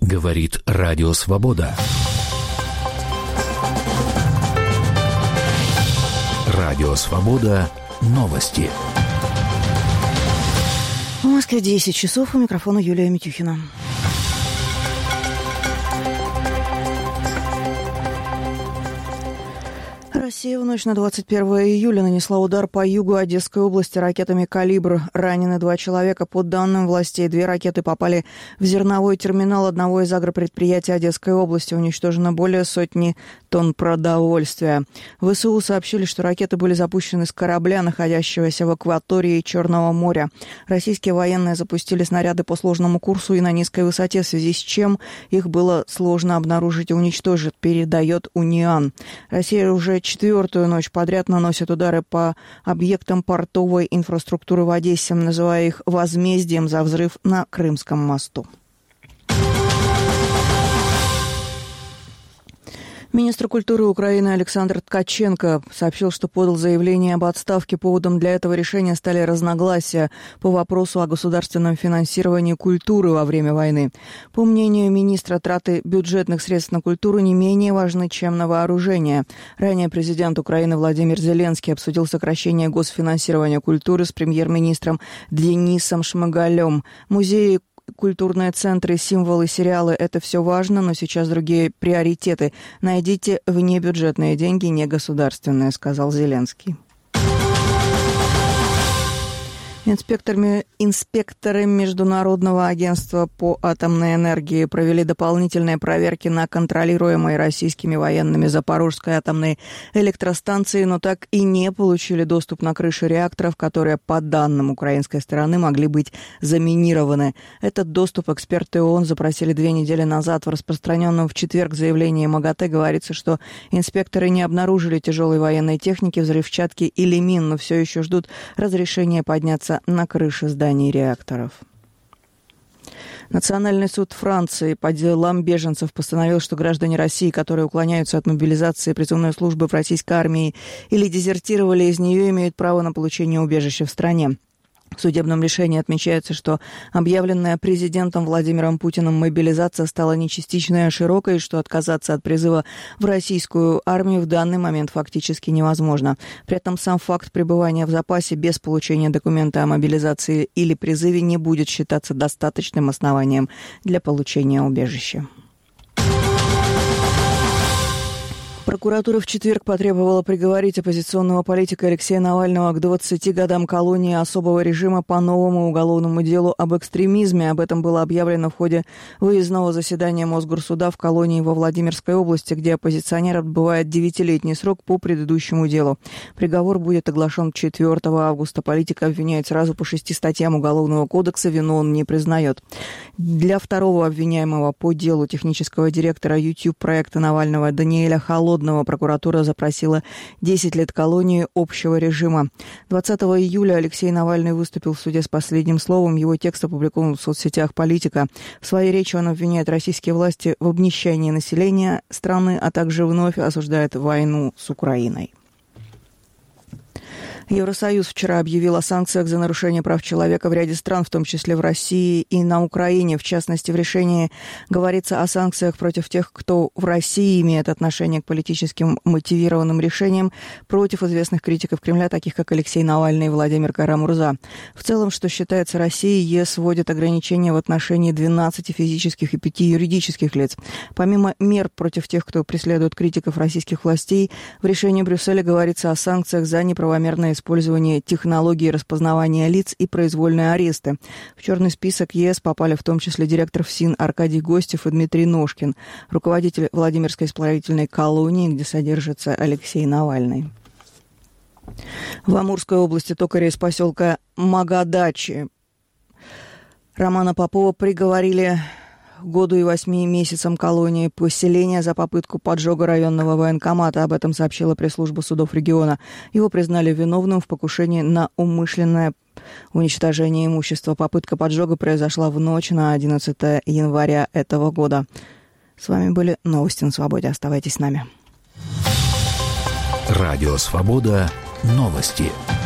Говорит Радио Свобода. Радио Свобода. Новости. В Москве 10 часов. У микрофона Юлия Митюхина. Россия в ночь на 21 июля нанесла удар по югу Одесской области ракетами «Калибр». Ранены 2 человека. По данным властей, 2 ракеты попали в зерновой терминал одного из агропредприятий Одесской области. Уничтожено более 100 тонн продовольствия. ВСУ сообщили, что ракеты были запущены с корабля, находящегося в акватории Черного моря. Российские военные запустили снаряды по сложному курсу и на низкой высоте, в связи с чем их было сложно обнаружить и уничтожить, передает Униан. Россия уже 4-ю ночь подряд наносит удары по объектам портовой инфраструктуры в Одессе, называя их возмездием за взрыв на Крымском мосту. Министр культуры Украины Александр Ткаченко сообщил, что подал заявление об отставке. Поводом для этого решения стали разногласия по вопросу о государственном финансировании культуры во время войны. По мнению министра, траты бюджетных средств на культуру не менее важны, чем на вооружение. Ранее президент Украины Владимир Зеленский обсудил сокращение госфинансирования культуры с премьер-министром Денисом Шмыгалем. Музеи, культурные центры, символы, сериалы – это все важно, но сейчас другие приоритеты. Найдите внебюджетные деньги, не государственные, сказал Зеленский. Инспекторы Международного агентства по атомной энергии провели дополнительные проверки на контролируемой российскими военными Запорожской атомной электростанции, но так и не получили доступ на крыши реакторов, которые, по данным украинской стороны, могли быть заминированы. Этот доступ эксперты ООН запросили 2 недели назад. В распространенном в четверг заявлении МАГАТЭ говорится, что инспекторы не обнаружили тяжелой военной техники, взрывчатки или мин, но все еще ждут разрешения подняться на крыши зданий реакторов. Национальный суд Франции по делам беженцев постановил, что граждане России, которые уклоняются от мобилизации и призывной службы в российской армии или дезертировали из нее, имеют право на получение убежища в стране. В судебном решении отмечается, что объявленная президентом Владимиром Путиным мобилизация стала не частичной, а широкой, и что отказаться от призыва в российскую армию в данный момент фактически невозможно. При этом сам факт пребывания в запасе без получения документа о мобилизации или призыве не будет считаться достаточным основанием для получения убежища. Прокуратура в четверг потребовала приговорить оппозиционного политика Алексея Навального к 20 годам колонии особого режима по новому уголовному делу об экстремизме. Об этом было объявлено в ходе выездного заседания Мосгорсуда в колонии во Владимирской области, где оппозиционер отбывает 9-летний срок по предыдущему делу. Приговор будет оглашен 4 августа. Политика обвиняет сразу по 6 статьям Уголовного кодекса, вину он не признает. Для второго обвиняемого по делу технического директора YouTube-проекта Навального Даниэля Холодного прокуратура запросила 10 лет колонии общего режима. 20 июля Алексей Навальный выступил в суде с последним словом. Его текст опубликован в соцсетях «Политика». В своей речи он обвиняет российские власти в обнищании населения страны, а также вновь осуждает войну с Украиной. Евросоюз вчера объявил о санкциях за нарушение прав человека в ряде стран, в том числе в России и на Украине. В частности, в решении говорится о санкциях против тех, кто в России имеет отношение к политическим мотивированным решениям против известных критиков Кремля, таких как Алексей Навальный и Владимир Кара-Мурза. В целом, что считается Россией, ЕС вводит ограничения в отношении 12 физических и 5 юридических лиц. Помимо мер против тех, кто преследует критиков российских властей, в решении Брюсселя говорится о санкциях за неправомерное использование технологий распознавания лиц и произвольные аресты. В черный список ЕС попали в том числе директор ФСИН Аркадий Гостев и Дмитрий Ножкин, руководитель Владимирской исправительной колонии, где содержится Алексей Навальный. В Амурской области токаря из поселка Магадачи Романа Попова приговорили к году и 8 месяцам колонии поселения за попытку поджога районного военкомата. Об этом сообщила пресс-служба судов региона. Его признали виновным в покушении на умышленное уничтожение имущества. Попытка поджога произошла в ночь на 11 января этого года. С вами были новости на Свободе. Оставайтесь с нами. Радио Свобода. Новости.